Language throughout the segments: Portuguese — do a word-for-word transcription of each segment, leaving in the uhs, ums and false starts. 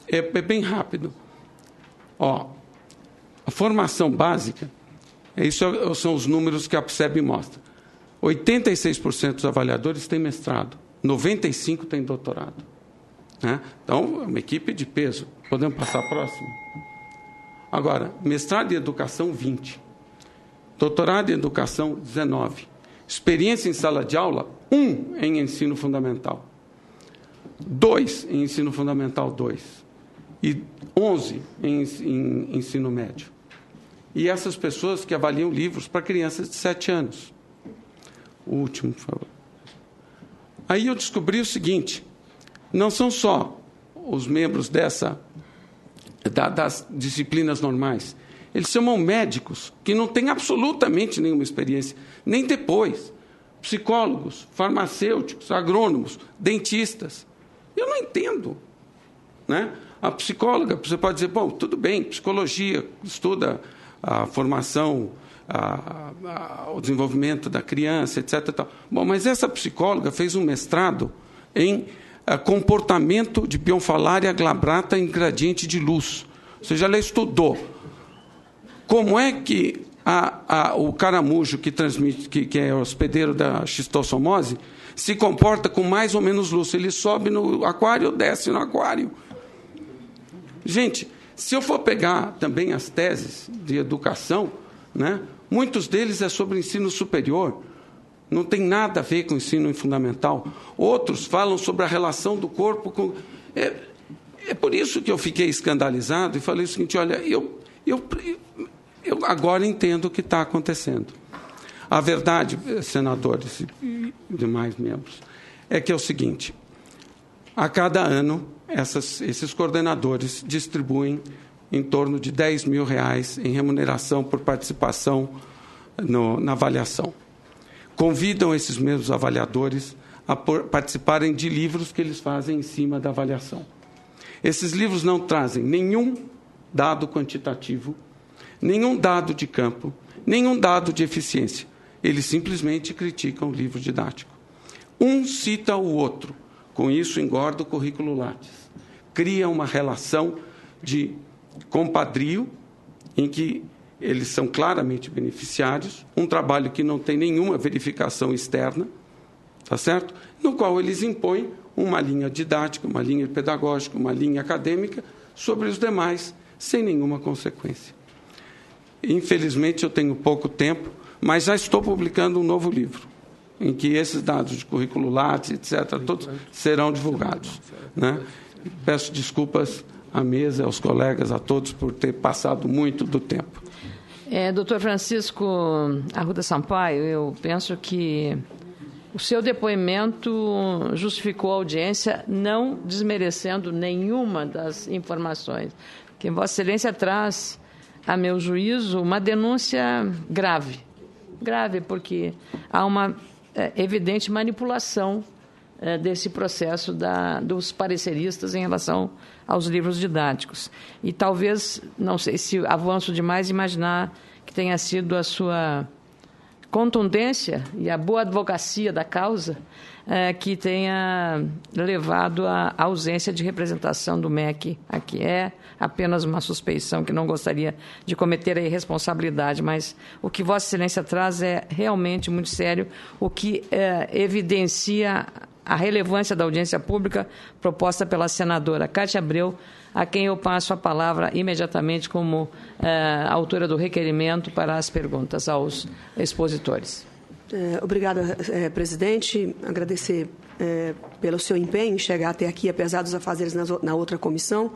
é, é bem rápido. Ó, a formação básica, isso são os números que a PSEB mostra. oitenta e seis por cento dos avaliadores têm mestrado, noventa e cinco por cento têm doutorado. Né? Então, é uma equipe de peso. Podemos passar a próxima? Agora, mestrado em educação, vinte. Doutorado em educação, dezenove. Experiência em sala de aula, um em ensino fundamental. dois em ensino fundamental, dois. E onze em, em ensino médio. E essas pessoas que avaliam livros para crianças de sete anos. O último, por favor. Aí eu descobri o seguinte, não são só os membros dessa, da, das disciplinas normais, eles chamam médicos que não têm absolutamente nenhuma experiência, nem depois, psicólogos, farmacêuticos, agrônomos, dentistas. Eu não entendo, né? A psicóloga, você pode dizer, bom, tudo bem, psicologia, estuda a formação, a, a, o desenvolvimento da criança, etcétera. Tal. Bom, mas essa psicóloga fez um mestrado em a, comportamento de pionfalária glabrata em gradiente de luz. Ou seja, ela estudou como é que a, a, o caramujo que, transmite, que, que é hospedeiro da xistossomose se comporta com mais ou menos luz. Ele sobe no aquário, desce no aquário. Gente, se eu for pegar também as teses de educação, né, muitos deles é sobre ensino superior, não tem nada a ver com ensino fundamental. Outros falam sobre a relação do corpo com... É, é por isso que eu fiquei escandalizado e falei o seguinte, olha, eu, eu, eu agora entendo o que está acontecendo. A verdade, senadores e demais membros, é que é o seguinte, a cada ano, essas, esses coordenadores distribuem em torno de dez mil reais em remuneração por participação no, na avaliação. Convidam esses mesmos avaliadores a por, participarem de livros que eles fazem em cima da avaliação. Esses livros não trazem nenhum dado quantitativo, nenhum dado de campo, nenhum dado de eficiência. Eles simplesmente criticam o livro didático. Um cita o outro. Com isso, engorda o currículo Lattes. Cria uma relação de compadrio, em que eles são claramente beneficiários, um trabalho que não tem nenhuma verificação externa, tá certo? No qual eles impõem uma linha didática, uma linha pedagógica, uma linha acadêmica sobre os demais, sem nenhuma consequência. Infelizmente, eu tenho pouco tempo, mas já estou publicando um novo livro, em que esses dados de currículo Lattes, etcétera, todos serão divulgados. Né? Peço desculpas à mesa, aos colegas, a todos, por ter passado muito do tempo. É, doutor Francisco Arruda Sampaio, eu penso que o seu depoimento justificou a audiência, não desmerecendo nenhuma das informações que Vossa Excelência traz, a meu juízo, uma denúncia grave. Grave, porque há uma é, evidente manipulação é, desse processo da, dos pareceristas em relação aos livros didáticos. E talvez, não sei se avanço demais, imaginar que tenha sido a sua contundência e a boa advocacia da causa é, que tenha levado à ausência de representação do M E C aqui. É apenas uma suspeição que não gostaria de cometer a irresponsabilidade, mas o que Vossa Excelência traz é realmente muito sério, o que é, evidencia a relevância da audiência pública proposta pela senadora Cátia Abreu, a quem eu passo a palavra imediatamente como eh, autora do requerimento para as perguntas aos expositores. É, obrigada, é, presidente. Agradecer é, pelo seu empenho em chegar até aqui, apesar dos afazeres na, na outra comissão,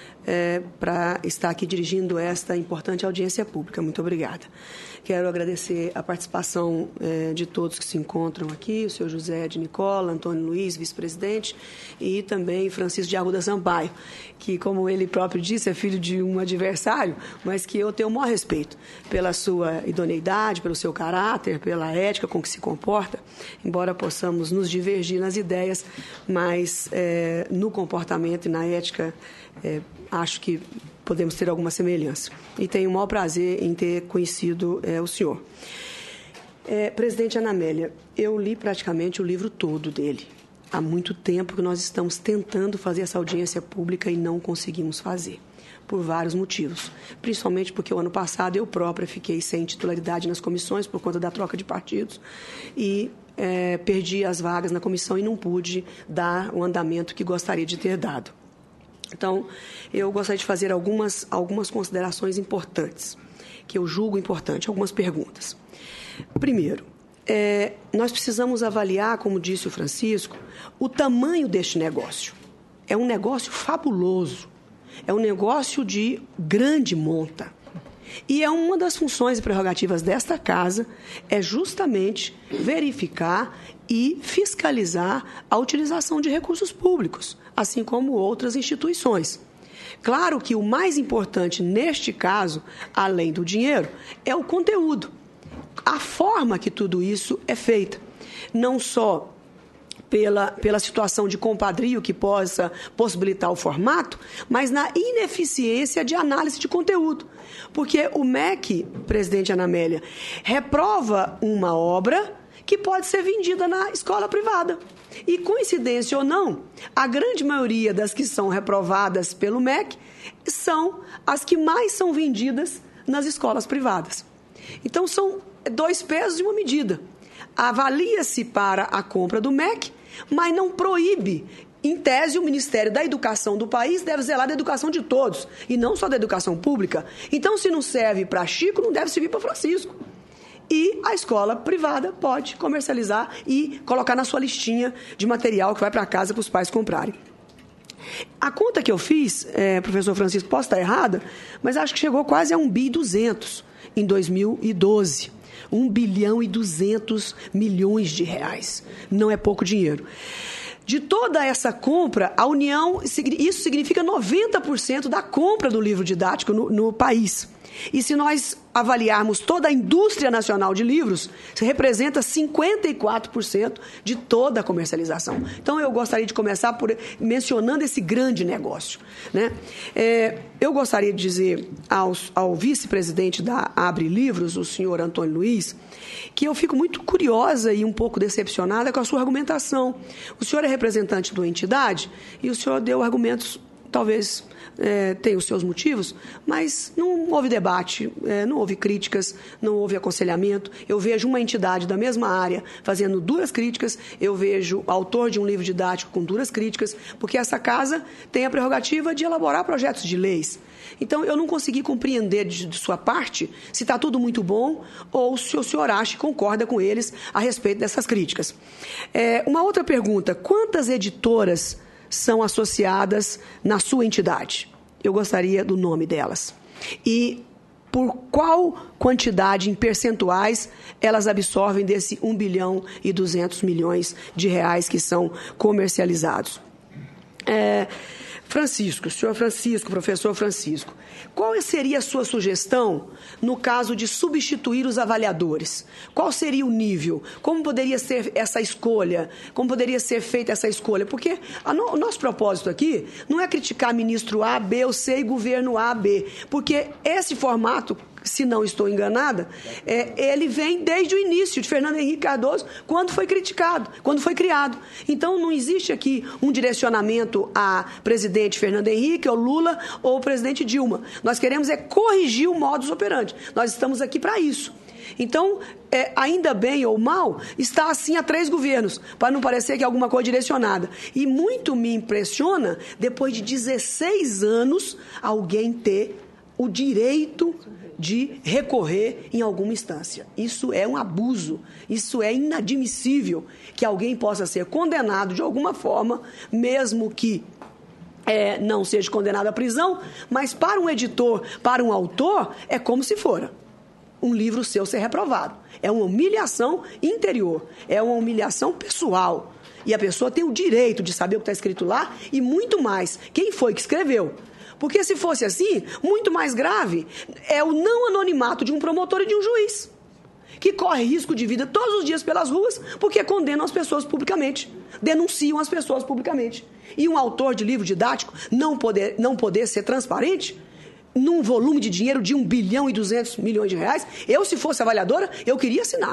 é, para estar aqui dirigindo esta importante audiência pública. Muito obrigada. Quero agradecer a participação eh, de todos que se encontram aqui, o senhor José de Nicola, Antônio Luiz, vice-presidente, e também Francisco de Arruda Sampaio, que, como ele próprio disse, é filho de um adversário, mas que eu tenho o maior respeito pela sua idoneidade, pelo seu caráter, pela ética com que se comporta, embora possamos nos divergir nas ideias, mas eh, no comportamento e na ética, eh, acho que podemos ter alguma semelhança. E tenho o maior prazer em ter conhecido é, o senhor. É, presidente Ana Amélia, eu li praticamente o livro todo dele. há muito tempo que nós estamos tentando fazer essa audiência pública e não conseguimos fazer, por vários motivos. Principalmente porque o ano passado eu própria fiquei sem titularidade nas comissões por conta da troca de partidos e é, perdi as vagas na comissão e não pude dar o andamento que gostaria de ter dado. Então, eu gostaria de fazer algumas, algumas considerações importantes, que eu julgo importante, algumas perguntas. Primeiro, é, nós precisamos avaliar, como disse o Francisco, o tamanho deste negócio. É um negócio fabuloso, é um negócio de grande monta. E é uma das funções e prerrogativas desta casa, é justamente verificar e fiscalizar a utilização de recursos públicos, assim como outras instituições. Claro que o mais importante neste caso, além do dinheiro, é o conteúdo, a forma que tudo isso é feita. Não só pela, pela situação de compadrio que possa possibilitar o formato, mas na ineficiência de análise de conteúdo. Porque o M E C, presidente Ana Amélia, reprova uma obra que pode ser vendida na escola privada. E, coincidência ou não, a grande maioria das que são reprovadas pelo M E C são as que mais são vendidas nas escolas privadas. Então, são dois pesos e uma medida. Avalia-se para a compra do M E C, mas não proíbe. Em tese, o Ministério da Educação do país deve zelar da educação de todos, e não só da educação pública. Então, se não serve para Chico, não deve servir para Francisco. E a escola privada pode comercializar e colocar na sua listinha de material que vai para casa para os pais comprarem. A conta que eu fiz, é, professor Francisco, posso estar errada, mas acho que chegou quase a um bi e duzentos em dois mil e doze. um bilhão e duzentos milhões de reais. Não é pouco dinheiro. De toda essa compra, a União, isso significa noventa por cento da compra do livro didático no, no país. E se nós avaliarmos toda a indústria nacional de livros, representa cinquenta e quatro por cento de toda a comercialização. Então, eu gostaria de começar por mencionando esse grande negócio, né? É, eu gostaria de dizer ao, ao vice-presidente da Abre Livros, o senhor Antônio Luiz, que eu fico muito curiosa e um pouco decepcionada com a sua argumentação. O senhor é representante de uma entidade e o senhor deu argumentos, talvez... É, tem os seus motivos, mas não houve debate, é, não houve críticas, não houve aconselhamento. Eu vejo uma entidade da mesma área fazendo duras críticas, eu vejo autor de um livro didático com duras críticas, porque essa casa tem a prerrogativa de elaborar projetos de leis. Então, eu não consegui compreender de, de sua parte se está tudo muito bom ou se o senhor acha e concorda com eles a respeito dessas críticas. É, uma outra pergunta, quantas editoras são associadas na sua entidade? Eu gostaria do nome delas. E por qual quantidade em percentuais elas absorvem desse um bilhão e duzentos milhões de reais que são comercializados? É, Francisco, senhor Francisco, professor Francisco, qual seria a sua sugestão no caso de substituir os avaliadores? Qual seria o nível? Como poderia ser essa escolha? Como poderia ser feita essa escolha? Porque no, o nosso propósito aqui não é criticar ministro A, B ou C e governo A, B, porque esse formato, se não estou enganada, é, ele vem desde o início de Fernando Henrique Cardoso, quando foi criticado, quando foi criado. Então, não existe aqui um direcionamento a presidente Fernando Henrique, ou Lula, ou presidente Dilma. Nós queremos é corrigir o modus operandi. Nós estamos aqui para isso. Então, é, ainda bem ou mal, está assim há três governos, para não parecer que é alguma coisa direcionada. E muito me impressiona, depois de dezesseis anos, alguém ter o direito de recorrer em alguma instância. Isso é um abuso, isso é inadmissível que alguém possa ser condenado de alguma forma, mesmo que é, não seja condenado à prisão, mas para um editor, para um autor, é como se fora um livro seu ser reprovado. É uma humilhação interior, é uma humilhação pessoal. E a pessoa tem o direito de saber o que está escrito lá e muito mais. Quem foi que escreveu? Porque se fosse assim, muito mais grave é o não anonimato de um promotor e de um juiz, que corre risco de vida todos os dias pelas ruas porque condenam as pessoas publicamente, denunciam as pessoas publicamente. E um autor de livro didático não poder, não poder ser transparente num volume de dinheiro de um bilhão e duzentos milhões de reais, eu, se fosse avaliadora, eu queria assinar.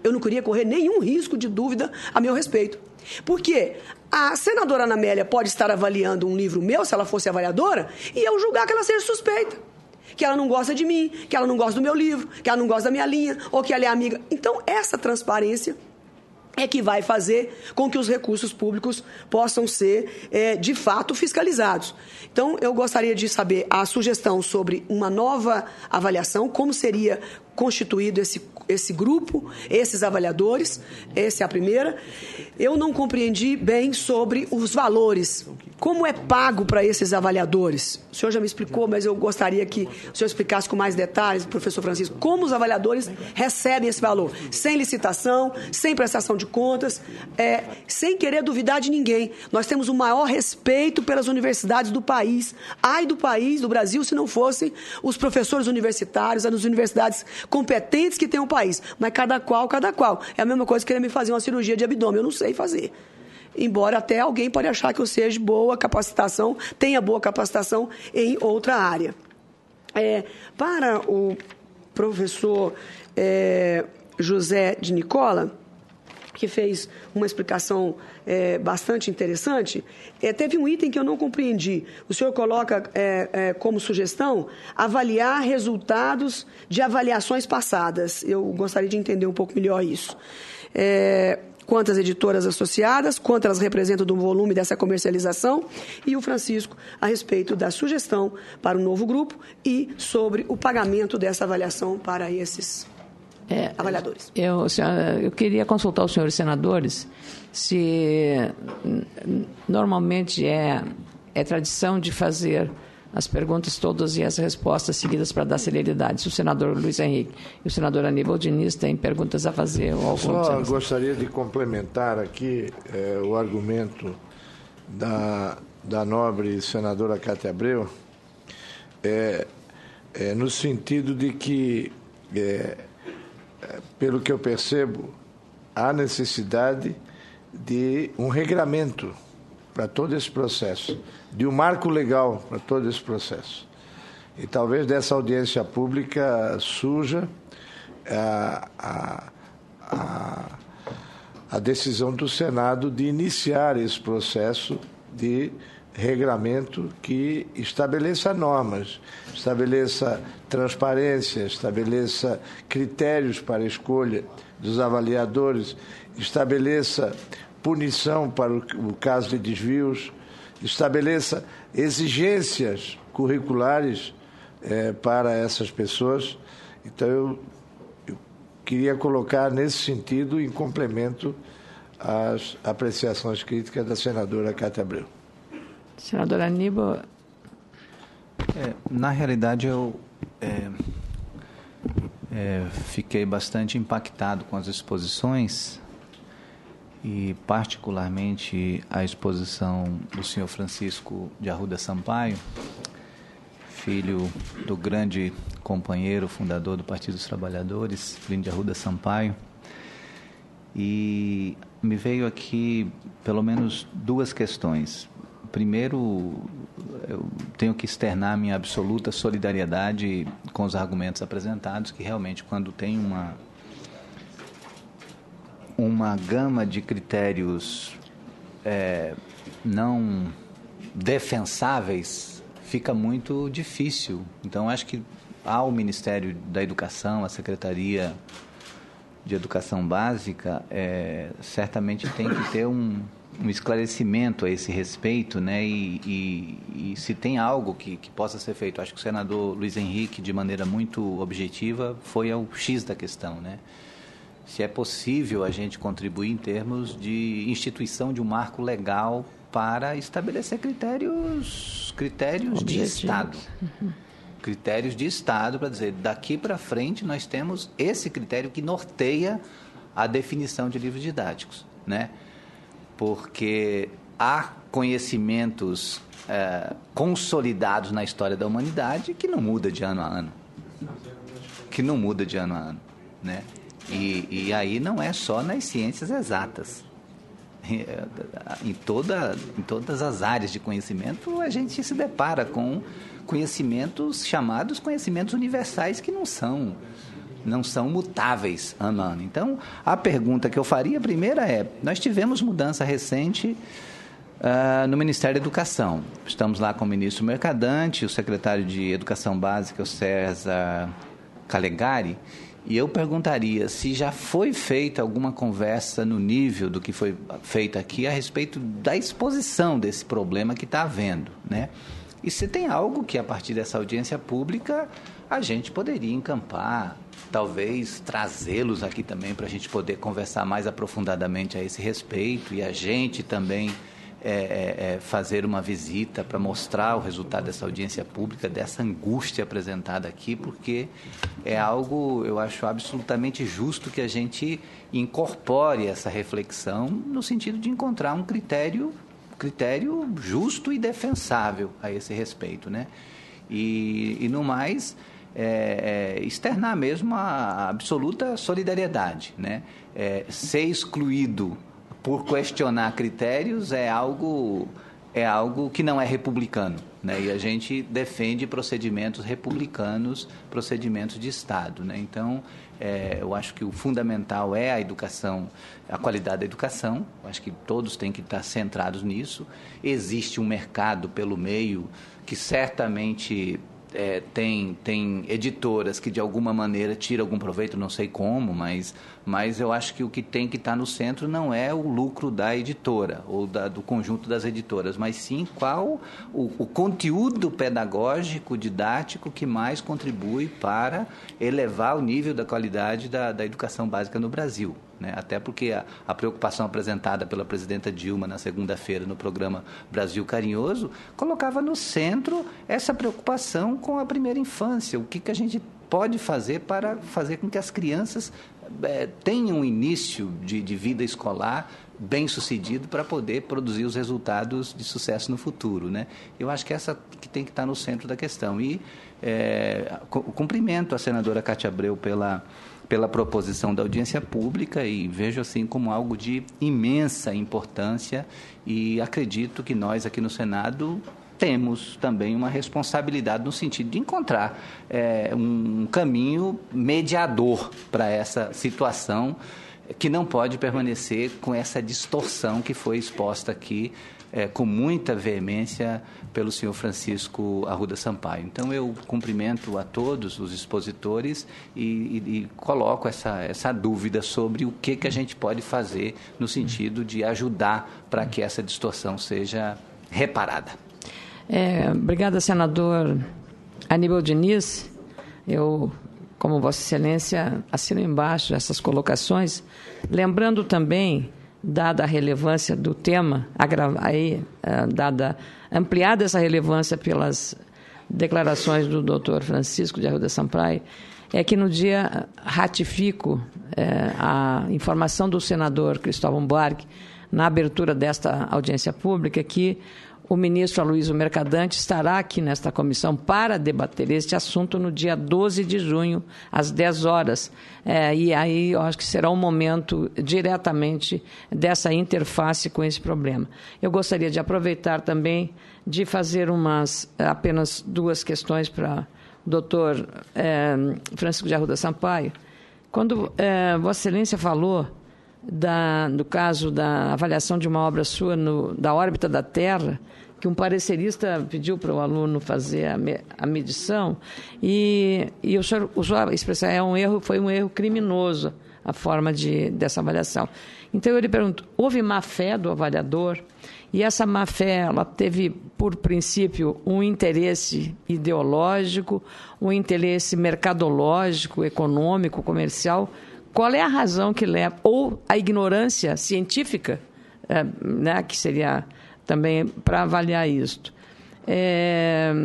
Eu não queria correr nenhum risco de dúvida a meu respeito. Por quê? A senadora Ana Amélia pode estar avaliando um livro meu, se ela fosse avaliadora, e eu julgar que ela seja suspeita. Que ela não gosta de mim, que ela não gosta do meu livro, que ela não gosta da minha linha, ou que ela é amiga. Então, essa transparência é que vai fazer com que os recursos públicos possam ser, é, de fato, fiscalizados. Então, eu gostaria de saber a sugestão sobre uma nova avaliação, como seria constituído esse, esse grupo, esses avaliadores, essa é a primeira. Eu não compreendi bem sobre os valores. Como é pago para esses avaliadores? O senhor já me explicou, mas eu gostaria que o senhor explicasse com mais detalhes, professor Francisco, como os avaliadores recebem esse valor? Sem licitação, sem prestação de contas, é, sem querer duvidar de ninguém. Nós temos o maior respeito pelas universidades do país. Ai do país, do Brasil, se não fossem os professores universitários, as universidades competentes que tem o país. Mas cada qual, cada qual. É a mesma coisa que querer me fazer uma cirurgia de abdômen. Eu não sei fazer. Embora até alguém pode achar que eu seja boa capacitação, tenha boa capacitação em outra área. É, para o professor é, José de Nicola, que fez uma explicação é, bastante interessante, é, teve um item que eu não compreendi. O senhor coloca é, é, como sugestão avaliar resultados de avaliações passadas. Eu gostaria de entender um pouco melhor isso. É, quantas editoras associadas, quanto elas representam do volume dessa comercialização, e o Francisco a respeito da sugestão para o novo grupo e sobre o pagamento dessa avaliação para esses É, avaliadores. Eu, eu queria consultar os senhores senadores se normalmente é, é tradição de fazer as perguntas todas e as respostas seguidas para dar celeridade. Se o senador Luiz Henrique e o senador Aníbal Diniz têm perguntas a fazer. Ou Só gostaria de complementar aqui é, o argumento da, da nobre senadora Cátia Abreu, é, é, no sentido de que é, pelo que eu percebo, há necessidade de um regramento para todo esse processo, de um marco legal para todo esse processo. E talvez dessa audiência pública surja a, a, a, a decisão do Senado de iniciar esse processo de regramento que estabeleça normas, estabeleça transparência, estabeleça critérios para a escolha dos avaliadores, estabeleça punição para o, o caso de desvios, estabeleça exigências curriculares eh, para essas pessoas. Então, eu, eu queria colocar nesse sentido, em complemento às apreciações críticas da senadora Cátia Abreu. Senador Aníbal. É, na realidade, eu é, é, fiquei bastante impactado com as exposições e, particularmente, a exposição do senhor Francisco de Arruda Sampaio, filho do grande companheiro, fundador do Partido dos Trabalhadores, Plínio de Arruda Sampaio. E me veio aqui, pelo menos, duas questões. Primeiro, eu tenho que externar minha absoluta solidariedade com os argumentos apresentados, que realmente, quando tem uma, uma gama de critérios é, não defensáveis, fica muito difícil. Então, acho que ao Ministério da Educação, a Secretaria de Educação Básica, é, certamente tem que ter um... um esclarecimento a esse respeito, né? E, e, e se tem algo que, que possa ser feito. Acho que o senador Luiz Henrique, de maneira muito objetiva, foi ao X da questão, né? Se é possível a gente contribuir em termos de instituição de um marco legal para estabelecer critérios, critérios de Estado. Uhum. Critérios de Estado para dizer, daqui para frente nós temos esse critério que norteia a definição de livros didáticos, né? Porque há conhecimentos é, consolidados na história da humanidade que não muda de ano a ano. Que não muda de ano a ano, né? E, e aí não é só nas ciências exatas. Em, toda, em todas as áreas de conhecimento, a gente se depara com conhecimentos chamados conhecimentos universais que não são não são mutáveis ano a ano. Então, a pergunta que eu faria primeira é, nós tivemos mudança recente uh, no Ministério da Educação. Estamos lá com o ministro Mercadante, o secretário de Educação Básica, o César Calegari, e eu perguntaria se já foi feita alguma conversa no nível do que foi feito aqui a respeito da exposição desse problema que está havendo, né? E se tem algo que, a partir dessa audiência pública, a gente poderia encampar, talvez trazê-los aqui também para a gente poder conversar mais aprofundadamente a esse respeito e a gente também é, é, fazer uma visita para mostrar o resultado dessa audiência pública, dessa angústia apresentada aqui, porque é algo, eu acho, absolutamente justo que a gente incorpore essa reflexão no sentido de encontrar um critério, critério justo e defensável a esse respeito, né? E, e no mais, é, é, externar mesmo a, a absoluta solidariedade, né? É, ser excluído por questionar critérios é algo, é algo que não é republicano, né? E a gente defende procedimentos republicanos, procedimentos de Estado, né? Então, é, eu acho que o fundamental é a educação, a qualidade da educação. Eu acho que todos têm que estar centrados nisso. Existe um mercado pelo meio que certamente... É, tem, tem editoras que de alguma maneira tiram algum proveito, não sei como, mas, mas eu acho que o que tem que estar no centro não é o lucro da editora ou da, do conjunto das editoras, mas sim qual o, o conteúdo pedagógico, didático que mais contribui para elevar o nível da qualidade da, da educação básica no Brasil. Né? Até porque a, a preocupação apresentada pela presidenta Dilma na segunda-feira no programa Brasil Carinhoso colocava no centro essa preocupação com a primeira infância, o que, que a gente pode fazer para fazer com que as crianças é, tenham um início de, de vida escolar bem sucedido para poder produzir os resultados de sucesso no futuro, né? Eu acho que essa que tem que estar no centro da questão. E é, cumprimento a senadora Cátia Abreu pela, pela proposição da audiência pública e vejo assim como algo de imensa importância e acredito que nós aqui no Senado temos também uma responsabilidade no sentido de encontrar é, um caminho mediador para essa situação que não pode permanecer com essa distorção que foi exposta aqui é, com muita veemência pelo senhor Francisco Arruda Sampaio. Então, eu cumprimento a todos os expositores e, e, e coloco essa, essa dúvida sobre o que, que a gente pode fazer no sentido de ajudar para que essa distorção seja reparada. É, obrigada, senador Aníbal Diniz. Eu, como Vossa Excelência, assino embaixo essas colocações, lembrando também, dada a relevância do tema, aí, dada, ampliada essa relevância pelas declarações do doutor Francisco de Arruda Sampaio, é que no dia ratifico é, a informação do senador Cristóvão Buarque, na abertura desta audiência pública, que o ministro Aloysio Mercadante estará aqui nesta comissão para debater este assunto no dia doze de junho, às dez horas. É, e aí eu acho que será um momento diretamente dessa interface com esse problema. Eu gostaria de aproveitar também de fazer umas, apenas duas questões para o doutor é, Francisco de Arruda Sampaio. Quando é, Vossa Excelência falou Da, no caso da avaliação de uma obra sua no, da órbita da Terra, que um parecerista pediu para o aluno fazer a, me, a medição e, e o senhor usou a expressão, é um erro, foi um erro criminoso a forma de, dessa avaliação. Então eu lhe pergunto, houve má-fé do avaliador? E essa má-fé, ela teve, por princípio, um interesse ideológico, um interesse mercadológico, econômico, comercial? Qual é a razão que leva, ou a ignorância científica, é, né, que seria também para avaliar isto? É,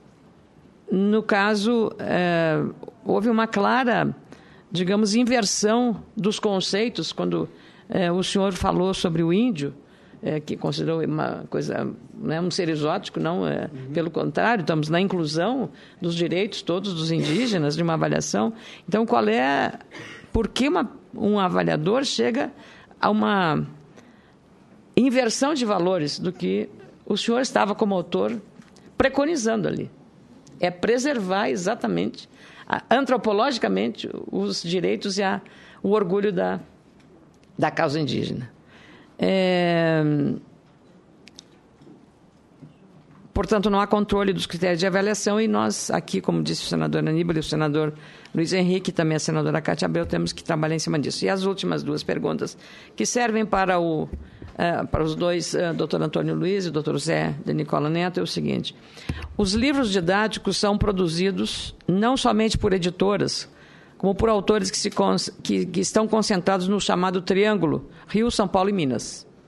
no caso, é, houve uma clara, digamos, inversão dos conceitos, quando é, o senhor falou sobre o índio, é, que considerou uma coisa, né, um ser exótico, não, é, uhum. Pelo contrário, estamos na inclusão dos direitos todos dos indígenas, de uma avaliação. Então, qual é... Por que uma, um avaliador chega a uma inversão de valores do que o senhor estava como autor preconizando ali? É preservar exatamente antropologicamente os direitos e a, o orgulho da, da causa indígena. É... Portanto, não há controle dos critérios de avaliação e nós aqui, como disse o senador Aníbal e o senador Luiz Henrique, também a senadora Cátia Abreu, temos que trabalhar em cima disso. E as últimas duas perguntas, que servem para, o, uh, para os dois, uh, doutor Antônio Luiz e doutor Zé de Nicola Neto, é o seguinte. Os livros didáticos são produzidos não somente por editoras, como por autores que, se, que, que estão concentrados no chamado Triângulo, Rio, São Paulo e Minas.